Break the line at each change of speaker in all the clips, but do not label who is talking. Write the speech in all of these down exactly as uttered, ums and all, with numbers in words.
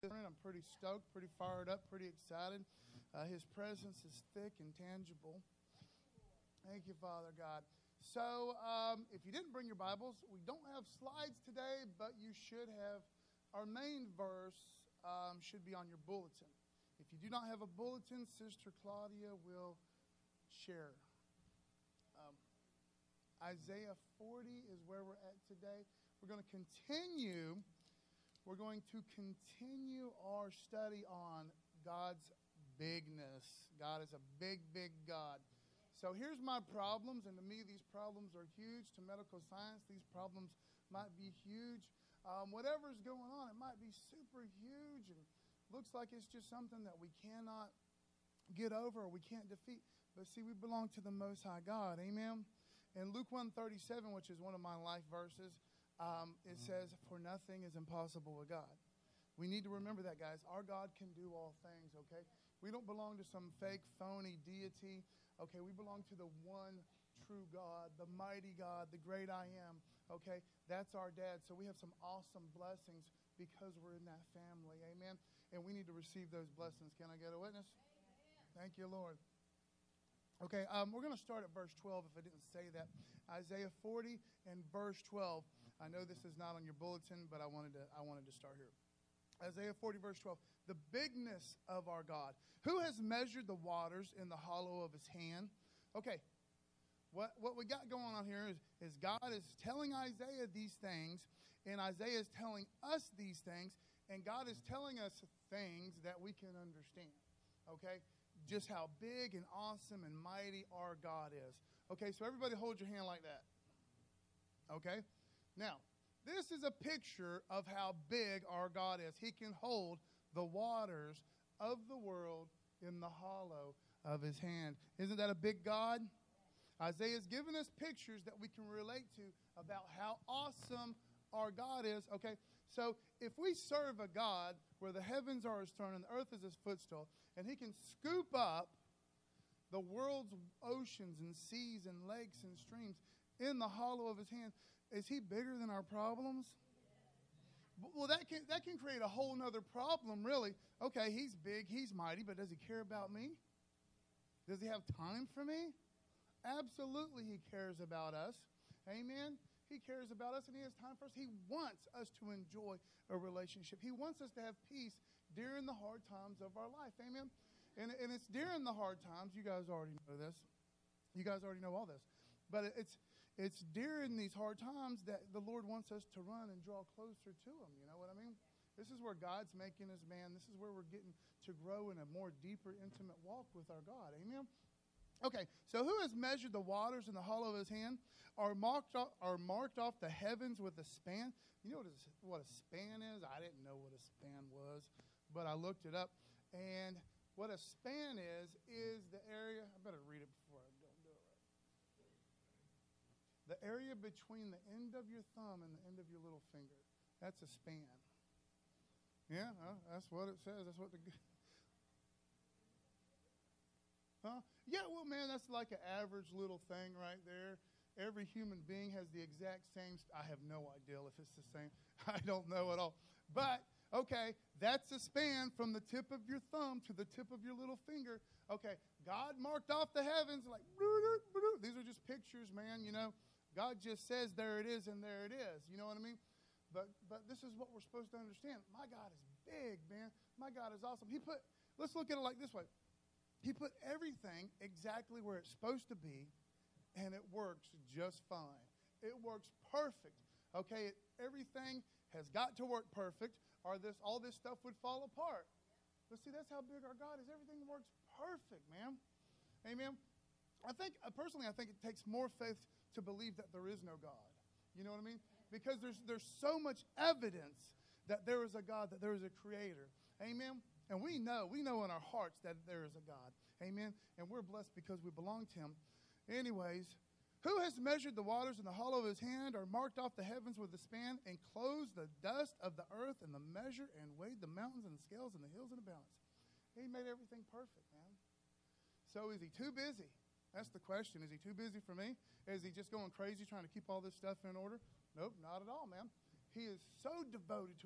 I'm pretty stoked, pretty fired up, pretty excited. Uh, his presence is thick and tangible. Thank you, Father God. So, um, if you didn't bring your Bibles, we don't have slides today, but you should have. Our main verse um, should be on your bulletin. If you do not have a bulletin, Sister Claudia will share. Um, Isaiah forty is where we're at today. We're going to continue. We're going to continue our study on God's bigness. God is a big, big God. So here's my problems, and to me these problems are huge. To medical science, these problems might be huge. Um, whatever's going on, it might be super huge and looks like it's just something that we cannot get over or we can't defeat. But see, we belong to the Most High God. Amen? In Luke one thirty-seven, which is one of my life verses, Um, it says, for nothing is impossible with God. We need to remember that, guys. Our God can do all things, okay? We don't belong to some fake, phony deity, okay? We belong to the one true God, the mighty God, the great I am, okay? That's our dad. So we have some awesome blessings because we're in that family, amen? And we need to receive those blessings. Can I get a witness? Amen. Thank you, Lord. Okay, um, we're going to start at verse twelve, if I didn't say that. Isaiah forty and verse twelve. I know this is not on your bulletin, but I wanted to I wanted to start here. Isaiah forty, verse twelve. The bigness of our God. Who has measured the waters in the hollow of his hand? Okay, what, what we got going on here is, is God is telling Isaiah these things, and Isaiah is telling us these things, and God is telling us things that we can understand, okay? Just how big and awesome and mighty our God is. Okay, so everybody hold your hand like that. Okay? Now, this is a picture of how big our God is. He can hold the waters of the world in the hollow of his hand. Isn't that a big God? Isaiah's given us pictures that we can relate to about how awesome our God is. Okay, so if we serve a God where the heavens are his throne and the earth is his footstool, and he can scoop up the world's oceans and seas and lakes and streams in the hollow of his hand, is he bigger than our problems? Well, that can that can create a whole nother problem, really. Okay, he's big, he's mighty, but does he care about me? Does he have time for me? Absolutely, he cares about us. Amen. He cares about us and he has time for us. He wants us to enjoy a relationship. He wants us to have peace during the hard times of our life. Amen? And, and it's during the hard times. You guys already know this. You guys already know all this. But it's it's during these hard times that the Lord wants us to run and draw closer to him. You know what I mean? This is where God's making us man. This is where we're getting to grow in a more deeper, intimate walk with our God. Amen? Okay, so who has measured the waters in the hollow of his hand, or marked off, or marked off the heavens with a span? You know what a, what a span is? I didn't know what a span was, but I looked it up. And what a span is, is the area, I better read it before I don't do it right. The area between the end of your thumb and the end of your little finger. That's a span. Yeah, uh, that's what it says. That's what the... Huh? Yeah, well, man, that's like an average little thing right there. Every human being has the exact same. St- I have no idea if it's the same. I don't know at all. But, okay, that's a span from the tip of your thumb to the tip of your little finger. Okay, God marked off the heavens like, these are just pictures, man, you know. God just says there it is and there it is. You know what I mean? But but this is what we're supposed to understand. My God is big, man. My God is awesome. He put, let's look at it like this way. He put everything exactly where it's supposed to be, and it works just fine. It works perfect. Okay, it, everything has got to work perfect, or this all this stuff would fall apart. But see, that's how big our God is. Everything works perfect, man. Amen. I think, uh, personally, I think it takes more faith to believe that there is no God. You know what I mean? Because there's there's so much evidence that there is a God, that there is a creator. Amen. And we know, we know in our hearts that there is a God. Amen. And we're blessed because we belong to him. Anyways, who has measured the waters in the hollow of his hand, or marked off the heavens with a span, and closed the dust of the earth in the measure, and weighed the mountains and the scales and the hills in a balance? He made everything perfect, man. So is he too busy? That's the question. Is he too busy for me? Is he just going crazy trying to keep all this stuff in order? Nope, not at all, man. He is so devoted to us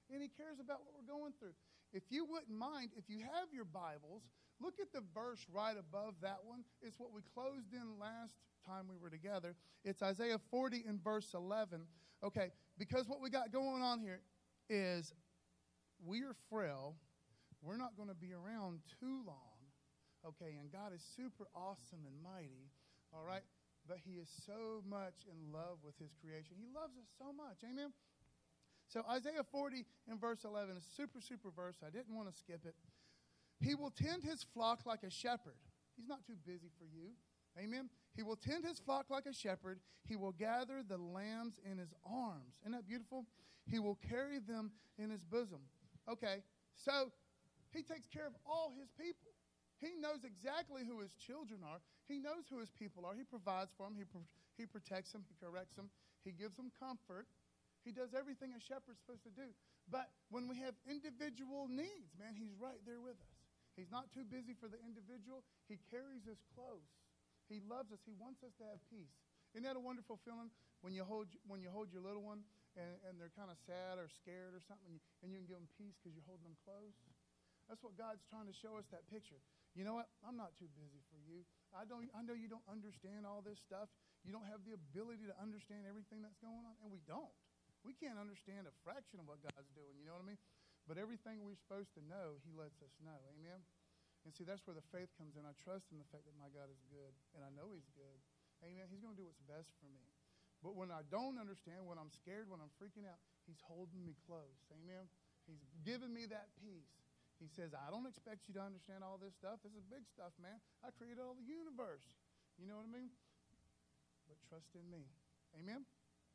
and he cares about what we're going through. If you wouldn't mind, if you have your Bibles, look at the verse right above that one. It's what we closed in last time we were together. It's Isaiah forty in verse eleven. Okay, because what we got going on here is we are frail. We're not going to be around too long. Okay, and God is super awesome and mighty. All right, but he is so much in love with his creation. He loves us so much. Amen? So Isaiah forty in verse eleven is a super, super verse. I didn't want to skip it. He will tend his flock like a shepherd. He's not too busy for you. Amen? He will tend his flock like a shepherd. He will gather the lambs in his arms. Isn't that beautiful? He will carry them in his bosom. Okay, so he takes care of all his people. He knows exactly who his children are. He knows who his people are. He provides for them. He, pro- he protects them. He corrects them. He gives them comfort. He does everything a shepherd's supposed to do. But when we have individual needs, man, he's right there with us. He's not too busy for the individual. He carries us close. He loves us. He wants us to have peace. Isn't that a wonderful feeling when you hold when you hold your little one and, and they're kind of sad or scared or something, and you can give them peace because you're holding them close? That's what God's trying to show us, that picture. You know what? I'm not too busy for you. I don't. I know you don't understand all this stuff. You don't have the ability to understand everything that's going on, and we don't. We can't understand a fraction of what God's doing. You know what I mean? But everything we're supposed to know, he lets us know. Amen? And see, that's where the faith comes in. I trust in the fact that my God is good, and I know he's good. Amen? He's going to do what's best for me. But when I don't understand, when I'm scared, when I'm freaking out, he's holding me close. Amen? He's giving me that peace. He says, I don't expect you to understand all this stuff. This is big stuff, man. I created all the universe. You know what I mean? But trust in me. Amen?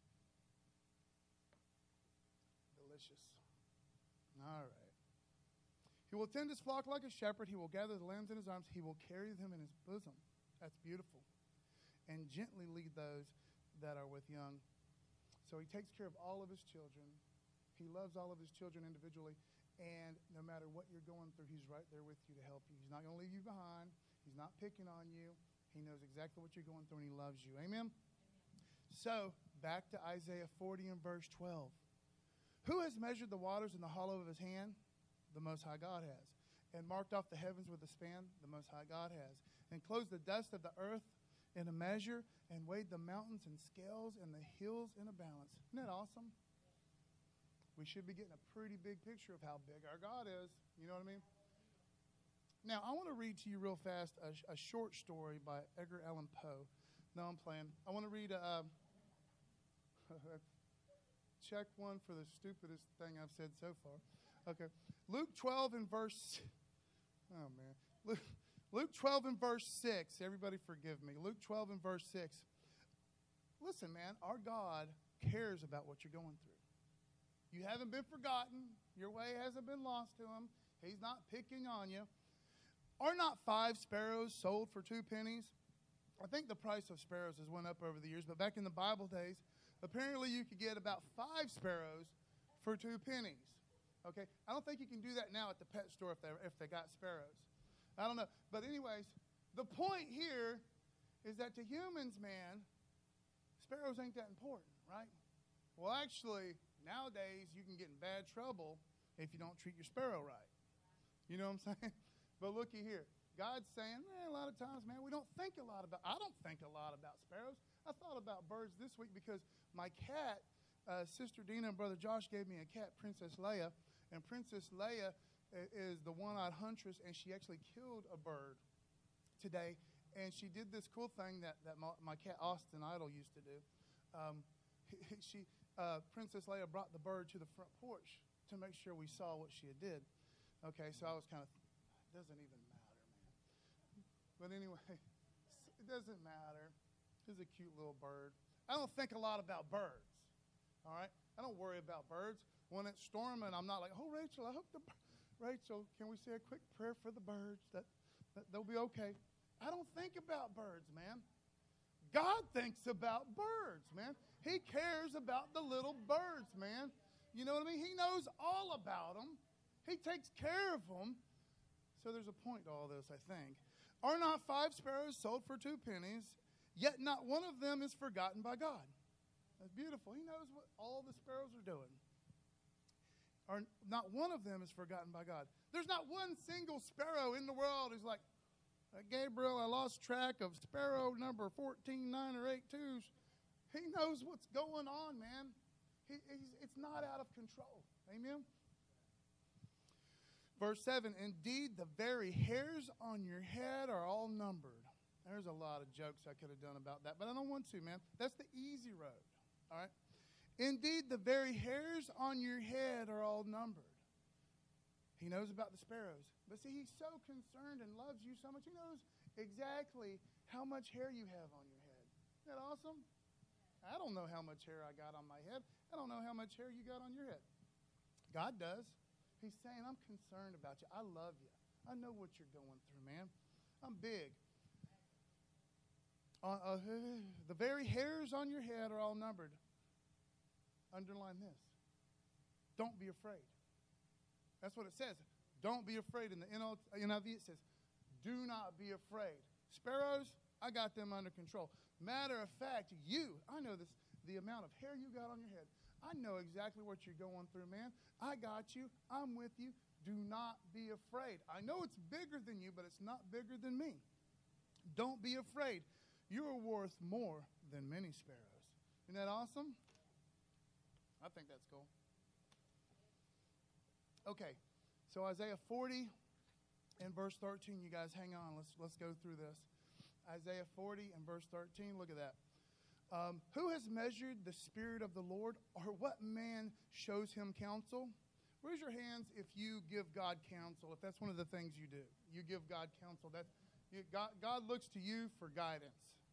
Delicious. All right. He will tend his flock like a shepherd. He will gather the lambs in his arms. He will carry them in his bosom. That's beautiful. And gently lead those that are with young. So he takes care of all of his children. He loves all of his children individually. And no matter what you're going through, he's right there with you to help you. He's not going to leave you behind. He's not picking on you. He knows exactly what you're going through, and he loves you. Amen? Amen. So, back to Isaiah forty and verse twelve. Who has measured the waters in the hollow of his hand? The Most High God has. And marked off the heavens with a span? The Most High God has. And closed the dust of the earth in a measure, and weighed the mountains in scales and the hills in a balance. Isn't that awesome? We should be getting a pretty big picture of how big our God is. You know what I mean? Now, I want to read to you real fast a, a short story by Edgar Allan Poe. No, I'm playing. I want to read a... Uh, check one for the stupidest thing I've said so far. Okay. Luke twelve and verse... Oh, man. Luke, Luke twelve and verse six. Everybody forgive me. Luke twelve and verse six. Listen, man, our God cares about what you're going through. You haven't been forgotten. Your way hasn't been lost to him. He's not picking on you. Are not five sparrows sold for two pennies? I think the price of sparrows has went up over the years, but back in the Bible days, apparently you could get about five sparrows for two pennies. Okay? I don't think you can do that now at the pet store if they, if they got sparrows. I don't know. But anyways, the point here is that to humans, man, sparrows ain't that important, right? Well, actually, nowadays you can get in bad trouble if you don't treat your sparrow right. You know what I'm saying? But looky here. God's saying, eh, a lot of times, man, we don't think a lot about, I don't think a lot about sparrows. I thought about birds this week because my cat, uh, Sister Dina and Brother Josh gave me a cat, Princess Leia. And Princess Leia is the one-eyed huntress, and she actually killed a bird today. And she did this cool thing that, that my, my cat Austin Idol used to do. Um, she, uh, Princess Leia brought the bird to the front porch to make sure we saw what she had did. Okay, so I was kind of, it doesn't even matter, man. But anyway, it doesn't matter. It's a cute little bird. I don't think a lot about birds, all right? I don't worry about birds. When it's storming, I'm not like, oh, Rachel, I hope the, Rachel, can we say a quick prayer for the birds? That, that they'll be okay. I don't think about birds, man. God thinks about birds, man. He cares about the little birds, man. You know what I mean? He knows all about them. He takes care of them. So there's a point to all this, I think. Are not five sparrows sold for two pennies, yet not one of them is forgotten by God? That's beautiful. He knows what all the sparrows are doing. are not one of them is forgotten by God. There's not one single sparrow in the world who's like, Gabriel, I lost track of sparrow number fourteen, nine, or eight twos. He knows what's going on, man. He, he's, it's not out of control. Amen? Verse seven, indeed, the very hairs on your head are all numbered. There's a lot of jokes I could have done about that, but I don't want to, man. That's the easy road, all right? Indeed, the very hairs on your head are all numbered. He knows about the sparrows. But see, he's so concerned and loves you so much. He knows exactly how much hair you have on your head. Isn't that awesome? I don't know how much hair I got on my head. I don't know how much hair you got on your head. God does. He's saying, I'm concerned about you. I love you. I know what you're going through, man. I'm big. Uh, uh, the very hairs on your head are all numbered. Underline this. Don't be afraid. That's what it says. Don't be afraid. In the N I V it says, do not be afraid. Sparrows, I got them under control. Matter of fact, you, I know this, the amount of hair you got on your head. I know exactly what you're going through, man. I got you. I'm with you. Do not be afraid. I know it's bigger than you, but it's not bigger than me. Don't be afraid. You are worth more than many sparrows. Isn't that awesome? I think that's cool. Okay, so Isaiah forty and verse thirteen, you guys hang on. Let's, let's go through this. Isaiah forty and verse thirteen, look at that. Um, Who has measured the Spirit of the Lord, or what man shows him counsel? Raise your hands if you give God counsel, if that's one of the things you do. You give God counsel. That, you, God, God looks to you for guidance.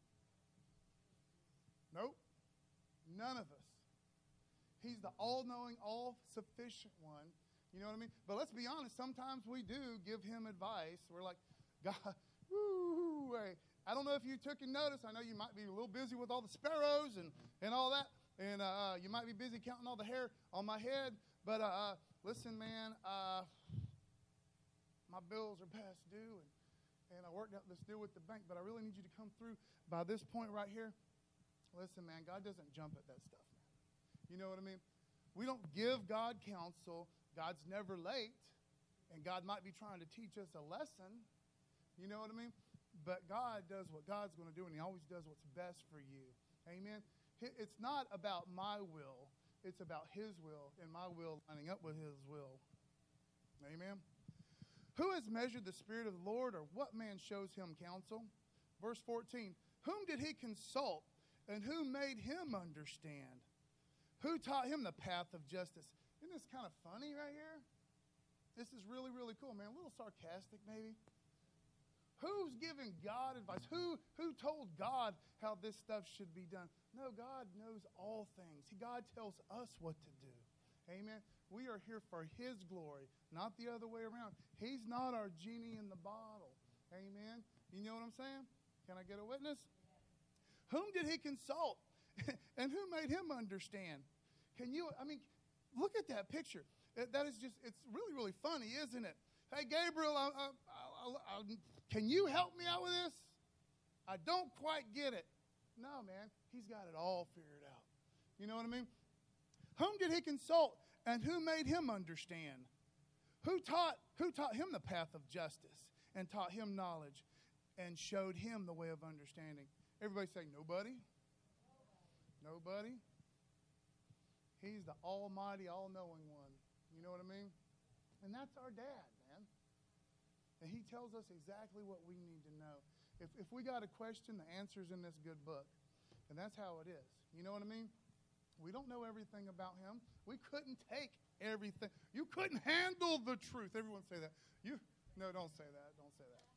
Nope, none of us. He's the all-knowing, all-sufficient one. You know what I mean? But let's be honest, sometimes we do give him advice. We're like, God, woo, hey. I don't know if you took a notice. I know you might be a little busy with all the sparrows and, and all that. And uh, you might be busy counting all the hair on my head. But uh, listen, man, uh, my bills are past due. And, and I worked out this deal with the bank. But I really need you to come through by this point right here. Listen, man, God doesn't jump at that stuff, man. You know what I mean? We don't give God counsel. God's never late. And God might be trying to teach us a lesson. You know what I mean? But God does what God's going to do, and he always does what's best for you. Amen? It's not about my will. It's about his will, and my will lining up with his will. Amen? Who has measured the Spirit of the Lord, or what man shows him counsel? Verse fourteen, whom did he consult, and who made him understand? Who taught him the path of justice? Isn't this kind of funny right here? This is really, really cool, man. A little sarcastic, maybe. Who's giving God advice? Who, who told God how this stuff should be done? No, God knows all things. God tells us what to do. Amen? We are here for his glory, not the other way around. He's not our genie in the bottle. Amen? You know what I'm saying? Can I get a witness? Whom did he consult? And who made him understand? Can you, I mean, look at that picture. That is just, it's really, really funny, isn't it? Hey, Gabriel, I, I, I, I, can you help me out with this? I don't quite get it. No, man, he's got it all figured out. You know what I mean? Whom did he consult, and who made him understand? Who taught, who taught him the path of justice, and taught him knowledge, and showed him the way of understanding? Everybody say, nobody. Nobody. He's the almighty, all-knowing one. You know what I mean? And that's our dad, man. And he tells us exactly what we need to know. If, if we got a question, the answer's in this good book. And that's how it is. You know what I mean? We don't know everything about him. We couldn't take everything. You couldn't handle the truth. Everyone say that. You No, don't say that. Don't say that.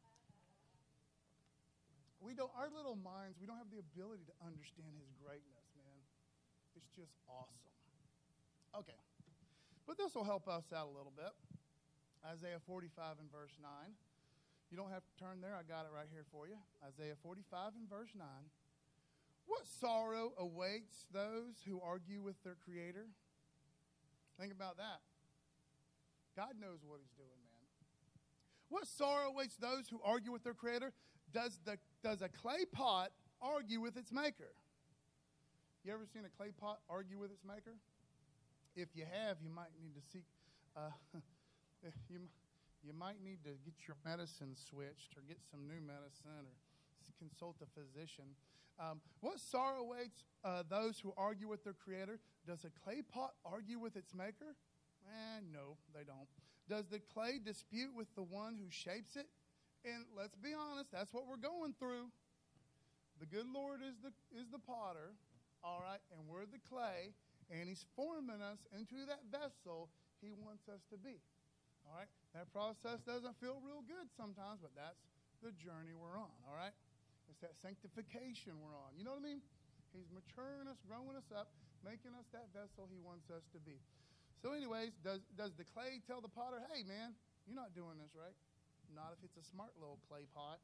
We don't, our little minds, we don't have the ability to understand his greatness, man. It's just awesome. Okay. But this will help us out a little bit. Isaiah forty-five and verse nine. You don't have to turn there. I got it right here for you. Isaiah forty-five and verse nine. What sorrow awaits those who argue with their Creator? Think about that. God knows what he's doing, man. What sorrow awaits those who argue with their Creator? Does the does a clay pot argue with its maker? You ever seen a clay pot argue with its maker? If you have, you might need to seek uh, you, you might need to get your medicine switched or get some new medicine or consult a physician. Um, what sorrow awaits uh, those who argue with their creator? Does a clay pot argue with its maker? Eh, no, they don't. Does the clay dispute with the one who shapes it? And let's be honest, that's what we're going through. The good Lord is the is the potter, all right, and we're the clay, and he's forming us into that vessel he wants us to be. All right? That process doesn't feel real good sometimes, but that's the journey we're on, all right? It's that sanctification we're on. You know what I mean? He's maturing us, growing us up, making us that vessel he wants us to be. So anyways, does does the clay tell the potter, hey, man, you're not doing this right? Not if it's a smart little clay pot.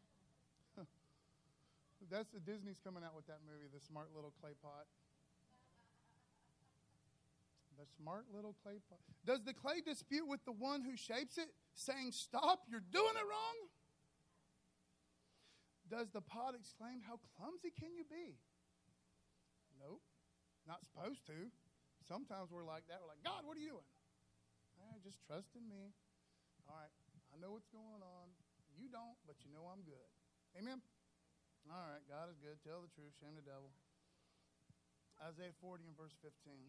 That's the Disney's coming out with that movie, The Smart Little Clay Pot. The smart little clay pot. Does the clay dispute with the one who shapes it, saying, stop, you're doing it wrong? Does the pot exclaim, how clumsy can you be? Nope, not supposed to. Sometimes we're like that. We're like, God, what are you doing? Eh, just trust in me. All right, I know what's going on. You don't, but you know I'm good. Amen? All right, God is good. Tell the truth. Shame the devil. Isaiah forty and verse fifteen.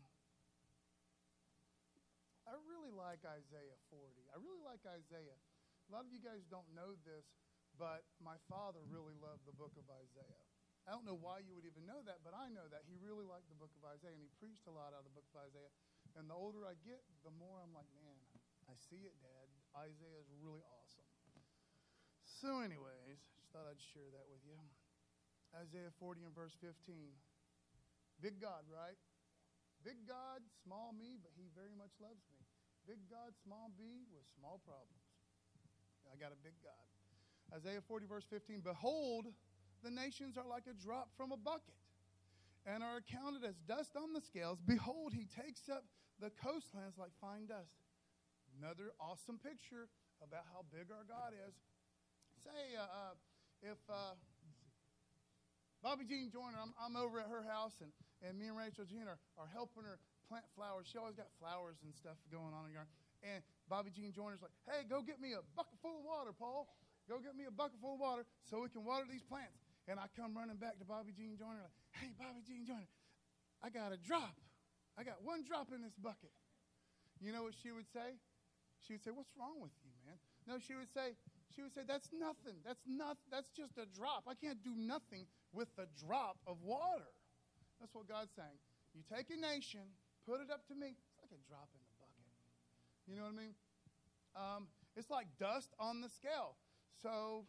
I really like Isaiah forty. I really like Isaiah. A lot of you guys don't know this, but my father really loved the book of Isaiah. I don't know why you would even know that, but I know that. He really liked the book of Isaiah, and he preached a lot out of the book of Isaiah. And the older I get, the more I'm like, man, I see it, Dad. Isaiah is really awesome. So anyways, just thought I'd share that with you. Isaiah forty and verse fifteen. Big God, right? Big God, small me, but he very much loves me. Big God, small me with small problems. I got a big God. Isaiah forty verse fifteen. Behold, the nations are like a drop from a bucket and are accounted as dust on the scales. Behold, he takes up the coastlands like fine dust. Another awesome picture about how big our God is. Say, uh, uh, if... Uh, Bobby Jean Joyner, I'm, I'm over at her house, and, and me and Rachel Jean are, are helping her plant flowers. She always got flowers and stuff going on in her yard. And Bobby Jean Joyner's like, hey, go get me a bucket full of water, Paul. Go get me a bucket full of water so we can water these plants. And I come running back to Bobby Jean Joyner like, hey, Bobby Jean Joyner, I got a drop. I got one drop in this bucket. You know what she would say? She would say, what's wrong with you, man? No, she would say, she would say, that's nothing. That's not, that's just a drop. I can't do nothing with a drop of water. That's what God's saying. You take a nation, put it up to me. It's like a drop in the bucket. You know what I mean? Um, it's like dust on the scale. So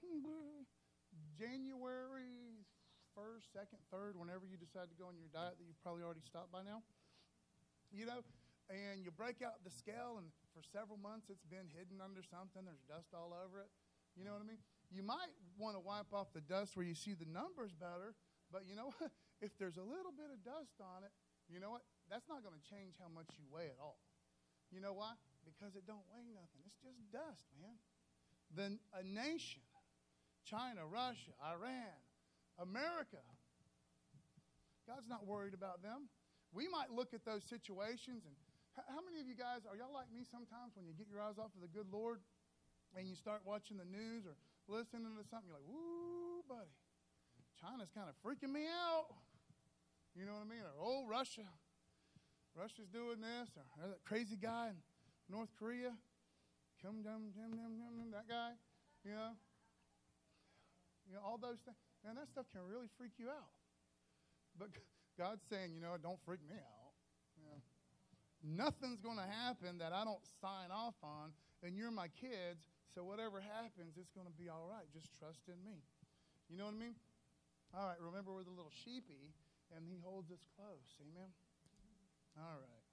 January first, second, third, whenever you decide to go on your diet that you've probably already stopped by now, you know, and you break out the scale, and for several months it's been hidden under something. There's dust all over it. You know what I mean? You might want to wipe off the dust where you see the numbers better, but you know what? If there's a little bit of dust on it, you know what? That's not going to change how much you weigh at all. You know why? Because it don't weigh nothing. It's just dust, man. Then a nation, China, Russia, Iran, America, God's not worried about them. We might look at those situations, and how many of you guys, are y'all like me sometimes when you get your eyes off of the good Lord and you start watching the news or listening to something, you're like, woo, buddy, China's kind of freaking me out. You know what I mean? Or, oh, Russia. Russia's doing this. Or that crazy guy in North Korea. Kim Jong, Jim, Jim, Jim, that guy. You know? You know, all those things. Man, that stuff can really freak you out. But God's saying, you know, don't freak me out. You know? Nothing's going to happen that I don't sign off on, and you're my kids. So whatever happens, it's going to be all right. Just trust in me. You know what I mean? All right, remember we're the little sheepy, and he holds us close. Amen? All right.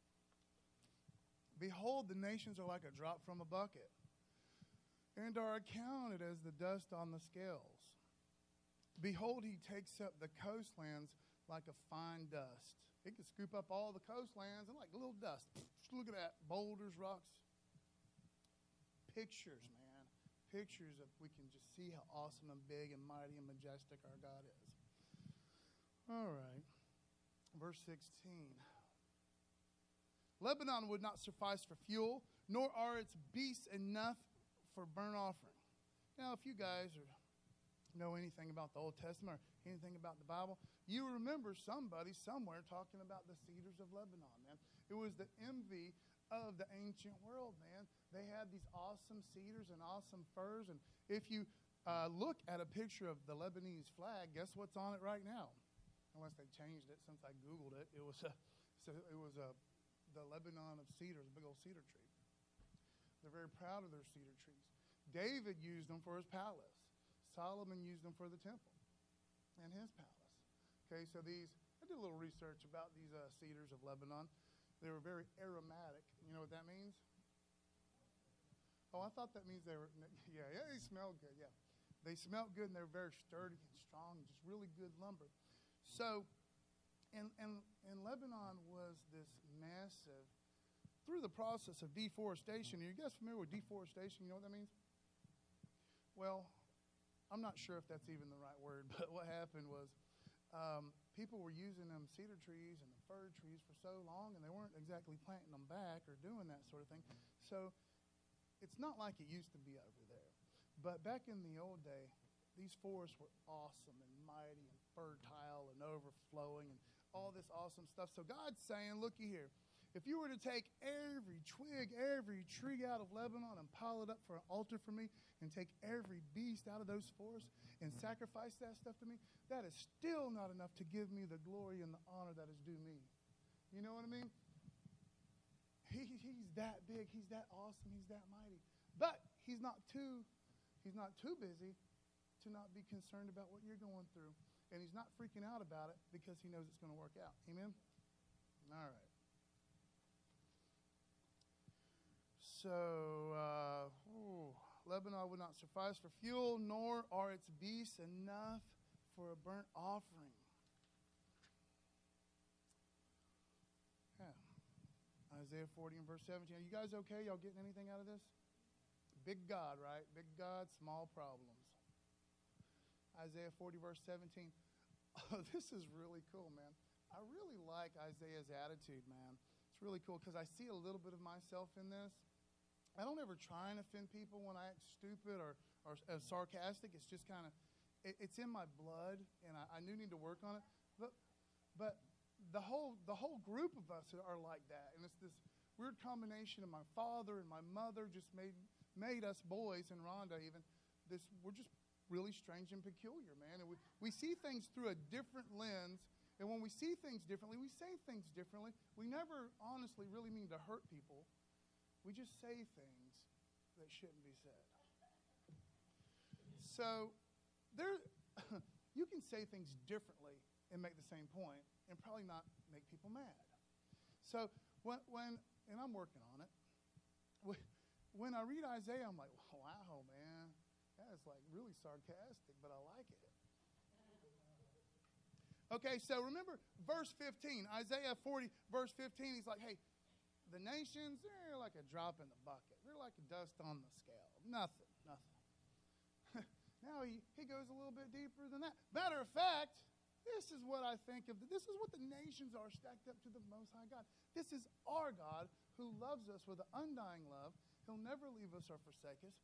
Behold, the nations are like a drop from a bucket, and are accounted as the dust on the scales. Behold, he takes up the coastlands like a fine dust. He can scoop up all the coastlands and like little dust. Just look at that. Boulders, rocks. Pictures, man. Pictures of, we can just see how awesome and big and mighty and majestic our God is. All right. Verse sixteen. Lebanon would not suffice for fuel, nor are its beasts enough for burnt offering. Now, if you guys are, know anything about the Old Testament or anything about the Bible, you remember somebody somewhere talking about the cedars of Lebanon, man. It was the envy of the ancient world, man. They had these awesome cedars and awesome firs, and if you uh, look at a picture of the Lebanese flag, guess what's on it right now? Unless they changed it since I Googled it, it was a, so it was a, the Lebanon of cedars, a big old cedar tree. They're very proud of their cedar trees. David used them for his palace. Solomon used them for the temple and his palace. Okay, so these, I did a little research about these uh, cedars of Lebanon. They were very aromatic. You know what that means? Oh, I thought that means they were, yeah, yeah, they smell good, yeah. They smelled good, and they're very sturdy and strong, just really good lumber. So, and, and, and Lebanon was this massive, through the process of deforestation. Are you guys familiar with deforestation? You know what that means? Well, I'm not sure if that's even the right word, but what happened was um, people were using them cedar trees and the fir trees for so long, and they weren't exactly planting them back or doing that sort of thing. So it's not like it used to be over there. But back in the old day, these forests were awesome and mighty and fertile and overflowing and all this awesome stuff. So God's saying, looky here. If you were to take every twig, every tree out of Lebanon and pile it up for an altar for me and take every beast out of those forests and sacrifice that stuff to me, that is still not enough to give me the glory and the honor that is due me. You know what I mean? He, he's that big. He's that awesome. He's that mighty. But he's not too, he's not too busy to not be concerned about what you're going through. And he's not freaking out about it because he knows it's going to work out. Amen? All right. So, uh, ooh, Lebanon would not suffice for fuel, nor are its beasts enough for a burnt offering. Yeah. Isaiah forty and verse seventeen. Are you guys okay? Y'all getting anything out of this? Big God, right? Big God, small problems. Isaiah forty, verse seventeen. Oh, this is really cool, man. I really like Isaiah's attitude, man. It's really cool because I see a little bit of myself in this. I don't ever try and offend people when I act stupid or, or uh, sarcastic. It's just kind of, it, it's in my blood, and I, I do need to work on it. But, but the whole the whole group of us are like that, and it's this weird combination of my father and my mother just made made us boys, and Rhonda even. This we're just really strange and peculiar, man. And we, we see things through a different lens, and when we see things differently, we say things differently. We never honestly really mean to hurt people. We just say things that shouldn't be said. So there, you can say things differently and make the same point and probably not make people mad. So when, when and I'm working on it, when I read Isaiah, I'm like, wow, man, that's like really sarcastic, but I like it. Okay, so remember verse fifteen, Isaiah forty, verse fifteen, he's like, hey, the nations, they're like a drop in the bucket. They're like a dust on the scale. Nothing, nothing. Now he, he goes a little bit deeper than that. Matter of fact, this is what I think of. This is what the nations are stacked up to the Most High God. This is our God who loves us with an undying love. He'll never leave us or forsake us.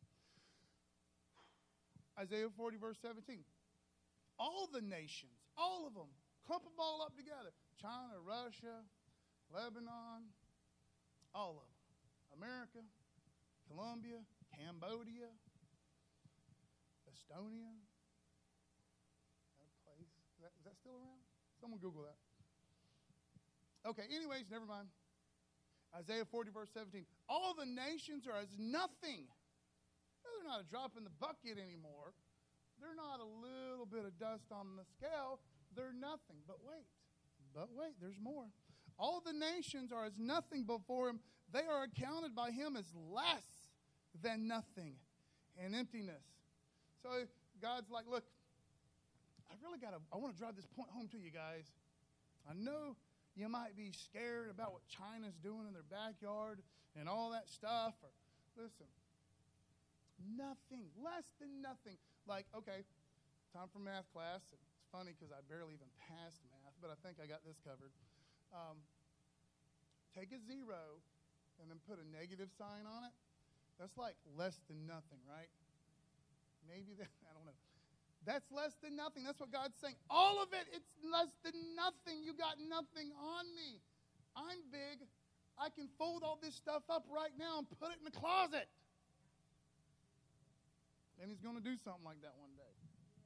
Isaiah forty, verse seventeen. All the nations, all of them, clump them all up together. China, Russia, Lebanon, all of them. America, Colombia, Cambodia, Estonia. That place. Is that, is that still around? Someone Google that. Okay, anyways, never mind. Isaiah forty, verse seventeen. All the nations are as nothing. They're not a drop in the bucket anymore. They're not a little bit of dust on the scale. They're nothing. But wait. But wait, there's more. All the nations are as nothing before him. They are accounted by him as less than nothing and emptiness. So God's like, look, I really got to, I want to drive this point home to you guys. I know you might be scared about what China's doing in their backyard and all that stuff. Or listen, nothing, less than nothing. Like, okay, time for math class. It's funny because I barely even passed math, but I think I got this covered. Um, take a zero and then put a negative sign on it, that's like less than nothing, right? Maybe that, I don't know. That's less than nothing. That's what God's saying. All of it, it's less than nothing. You got nothing on me. I'm big. I can fold all this stuff up right now and put it in the closet. And he's going to do something like that one day.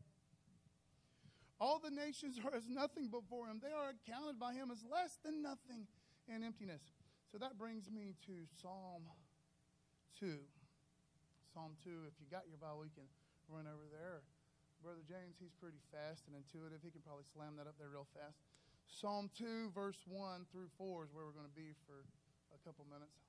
All the nations are as nothing before him. They are accounted by him as less than nothing and emptiness. So that brings me to Psalm two. Psalm two, if you got your Bible, you can run over there. Brother James, he's pretty fast and intuitive. He can probably slam that up there real fast. Psalm two, verse one through four is where we're going to be for a couple minutes.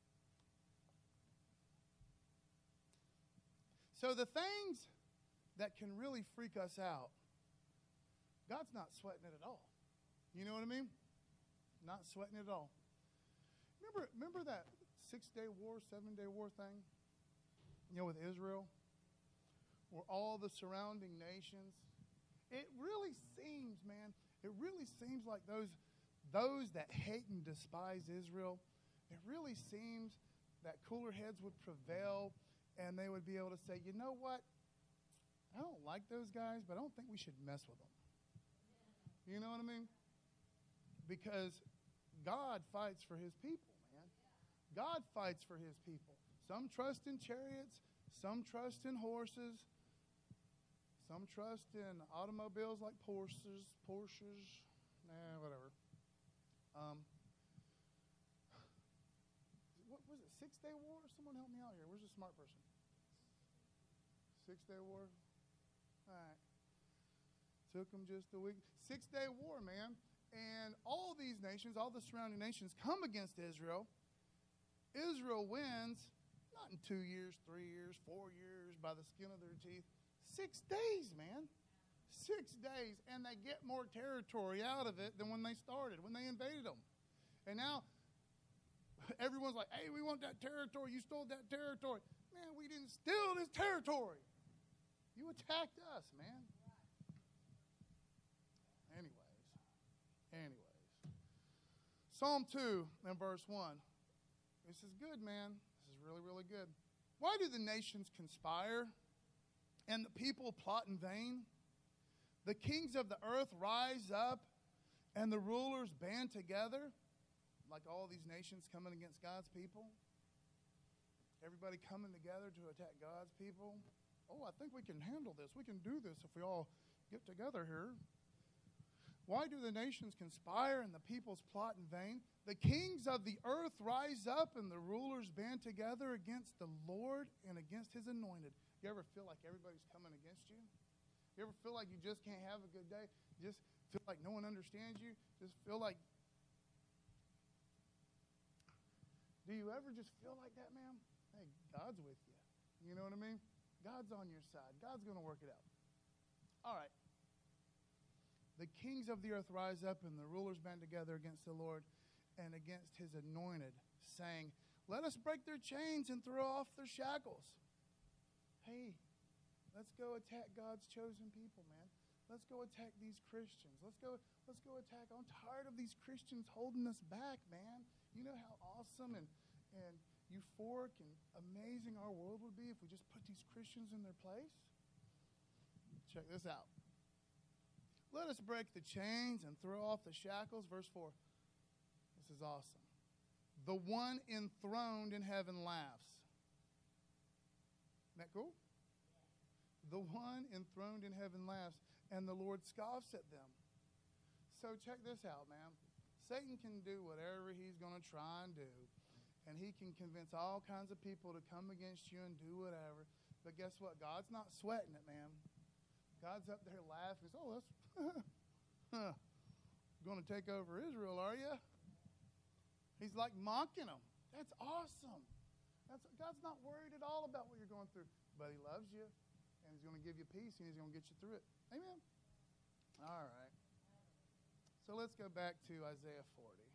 So the things that can really freak us out, God's not sweating it at all. You know what I mean? Not sweating it at all. Remember, remember that six-day war, seven-day war thing? You know, with Israel? Where all the surrounding nations, it really seems, man, it really seems like those, those that hate and despise Israel, it really seems that cooler heads would prevail and they would be able to say, you know what, I don't like those guys, but I don't think we should mess with them. You know what I mean? Because God fights for his people, man. God fights for his people. Some trust in chariots, some trust in horses, some trust in automobiles like Porsches, Porsches, nah, whatever. Um, what was it, Six-Day War? Someone help me out here. Where's the smart person? Six-Day War? All right. Took them just a week. Six-Day War, man. And all these nations, all the surrounding nations come against Israel. Israel wins, not in two years, three years, four years, by the skin of their teeth. Six days, man. Six days. And they get more territory out of it than when they started, when they invaded them. And now everyone's like, hey, we want that territory. You stole that territory. Man, we didn't steal this territory. You attacked us, man. Anyways. Anyways. Psalm two and verse one. This is good, man. This is really, really good. Why do the nations conspire and the people plot in vain? The kings of the earth rise up, and the rulers band together, like all these nations coming against God's people. Everybody coming together to attack God's people. Oh, I think we can handle this. We can do this if we all get together here. Why do the nations conspire and the peoples plot in vain? The kings of the earth rise up, and the rulers band together against the Lord and against his anointed. You ever feel like everybody's coming against you? You ever feel like you just can't have a good day? Just feel like no one understands you? Just feel like... Do you ever just feel like that, man? Hey, God's with you. You know what I mean? God's on your side. God's going to work it out. All right. The kings of the earth rise up, and the rulers band together against the Lord and against his anointed, saying, let us break their chains and throw off their shackles. Hey, let's go attack God's chosen people, man. Let's go attack these Christians. Let's go, let's go attack. I'm tired of these Christians holding us back, man. You know how awesome and, and euphoric and amazing our world would be if we just put these Christians in their place? Check this out. Let us break the chains and throw off the shackles. Verse four. This is awesome. The one enthroned in heaven laughs. Isn't that cool? The one enthroned in heaven laughs, and the Lord scoffs at them. So check this out, man. Satan can do whatever he's going to try and do, and he can convince all kinds of people to come against you and do whatever. But guess what? God's not sweating it, man. God's up there laughing. He's, oh, that's going to take over Israel, are you? He's like mocking them. That's awesome. That's, God's not worried at all about what you're going through, but he loves you, and he's going to give you peace, and he's going to get you through it. Amen? All right. So let's go back to Isaiah forty.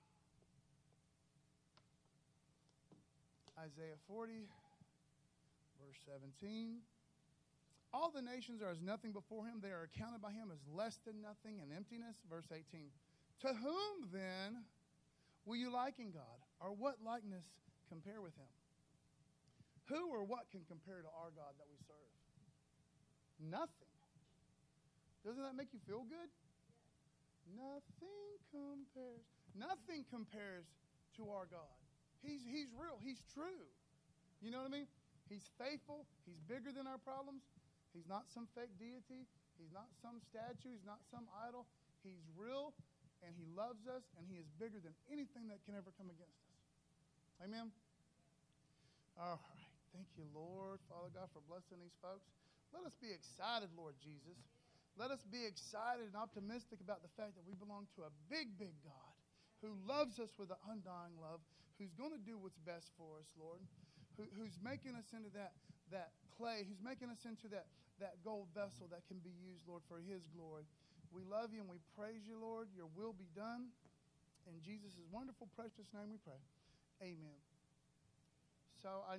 Isaiah forty, verse seventeen. All the nations are as nothing before him. They are accounted by him as less than nothing and emptiness. Verse eighteen. To whom then will you liken God? Or what likeness compare with him? Who or what can compare to our God that we serve? Nothing. Doesn't that make you feel good? Nothing compares. Nothing compares to our God. He's, he's real. He's true. You know what I mean? He's faithful. He's bigger than our problems. He's not some fake deity. He's not some statue. He's not some idol. He's real, and he loves us, and he is bigger than anything that can ever come against us. Amen? All right. Thank you, Lord, Father God, for blessing these folks. Let us be excited, Lord Jesus. Let us be excited and optimistic about the fact that we belong to a big, big God who loves us with an undying love, who's going to do what's best for us, Lord, who, who's making us into that, that clay, who's making us into that, that gold vessel that can be used, Lord, for his glory. We love you and we praise you, Lord. Your will be done. In Jesus' wonderful, precious name we pray. Amen. So I